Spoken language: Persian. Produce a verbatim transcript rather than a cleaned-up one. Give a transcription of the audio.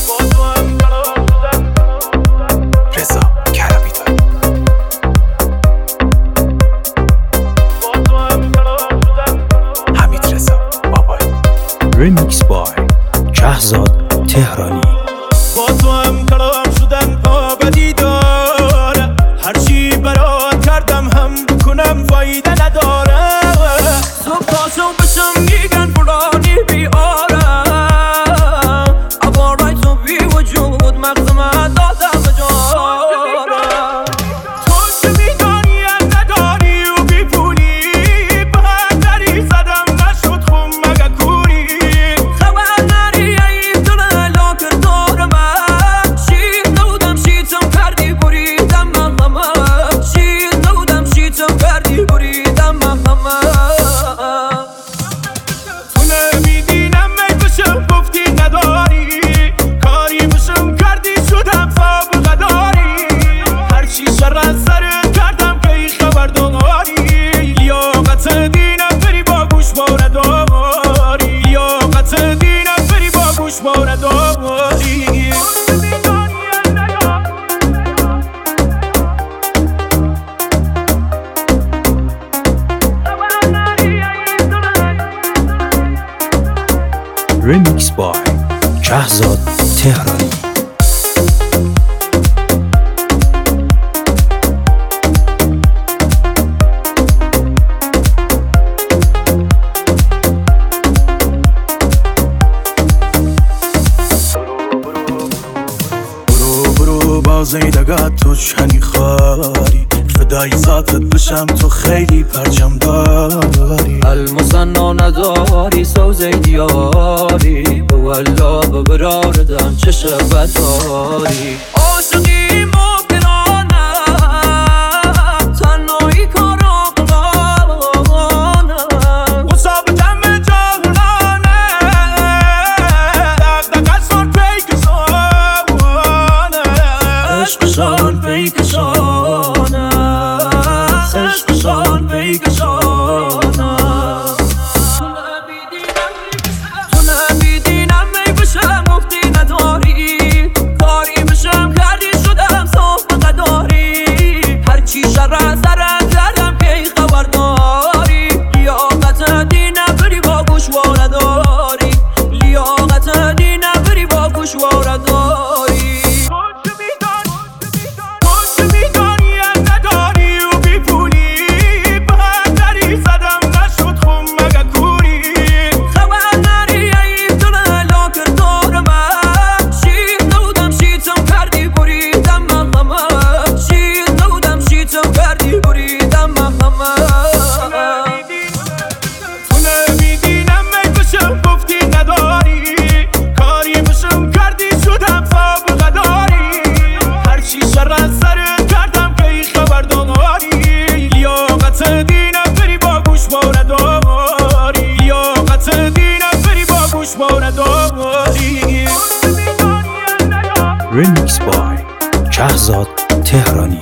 رضا کرمی داری. حمید رضا بابایی. ریمیکس بای شهزاد تهرانی. با تو هم کلام شدن آبدی داره، هرچی برات کردم هم بکنم فایده نداره. صبح تا شب بشم میگن فلانی بیارم، عبارای تو بی وجود مغزم دادم به جارم. تو چه میدانی هم نداری و بی پولی، به هندری زدم نشد خون مگه کوری. خبر نری این دونه لاکر دار من، شیر نودم شیتم کردی بریدم من همه. شیر نودم شیتم کردی بریدم من همه. تو نمیدینم ای بشم گفتی نداری، کاری بشم کردی شدم سابقه داری. هرچی شر از سرت کردم که ای خبر داری، لیاقت دینم بری با گوش باره داری. لیاقت دینم بری با گوش باره داری. ریمیکس بای شهزاد تهرانی. برو برو بازیدگاه تو چنی خاری، فدای ذاتت بشم تو خیلی پرچم داری. المثنا نداری سوزه دیاری، بولا ببراردم چه شبت داری. عاشقی مبرانه تنهایی کار عقلانه، غصاب جمع جهلانه دقدقشان پیکشانه. عشقشان پیکشانه، عشقشان پیکشانه. تو نمیدینم ای بشم گفتی نداری، کاری بشم کردی شدم سابقه داری. هرچی شر از سرت کردم که ای خبر داری. لیاقت دینم بری با گوشواره داری. لیاقت دینم بری با گوشواره داری. ریمیکس بای شهزاد تهرانی.